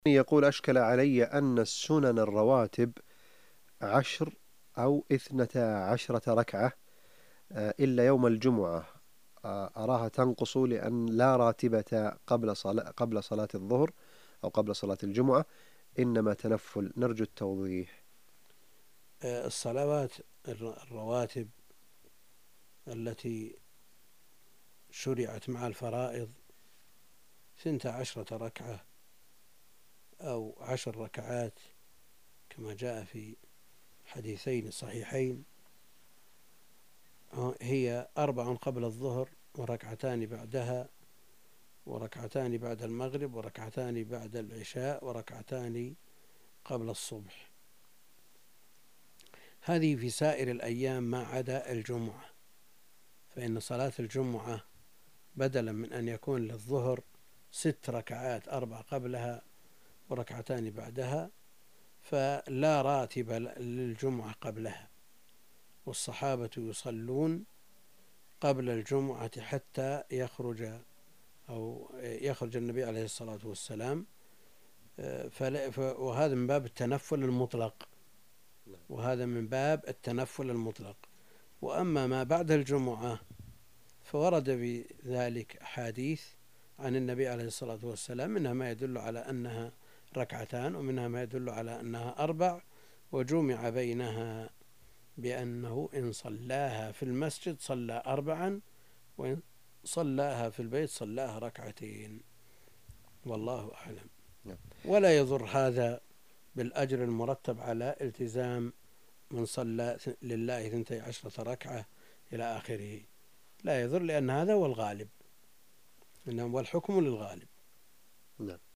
يقول: أشكل علي أن السنن الرواتب 10 أو 12 ركعة، إلا يوم الجمعة أراها تنقص لأن لا راتبة قبل صلاة الظهر أو قبل صلاة الجمعة، إنما تنفل. نرجو التوضيح. الصلوات الرواتب التي شرعت مع الفرائض 12 ركعة أو 10 ركعات كما جاء في حديثين صحيحين، هي 4 قبل الظهر وركعتان بعدها وركعتان بعد المغرب وركعتان بعد العشاء وركعتان قبل الصبح. هذه في سائر الأيام ما عدا الجمعة، فإن صلاة الجمعة بدلا من أن يكون للظهر 6 ركعات 4 قبلها وركعتان بعدها، فلا راتب للجمعة قبلها، والصحابة يصلون قبل الجمعة حتى يخرج النبي عليه الصلاة والسلام، وهذا من باب التنفل المطلق. وأما ما بعد الجمعة فورد بذلك أحاديث عن النبي عليه الصلاة والسلام، منها ما يدل على أنها ركعتان ومنها ما يدل على أنها 4، وجمع بينها بأنه إن صلاها في المسجد صلى 4، وإن صلاها في البيت صلاها 2 والله أعلم. ولا يضر هذا بالأجر المرتب على التزام من صلى لله 12 ركعة إلى آخره، لا يضر، لأن هذا هو الغالب، إنما والحكم للغالب.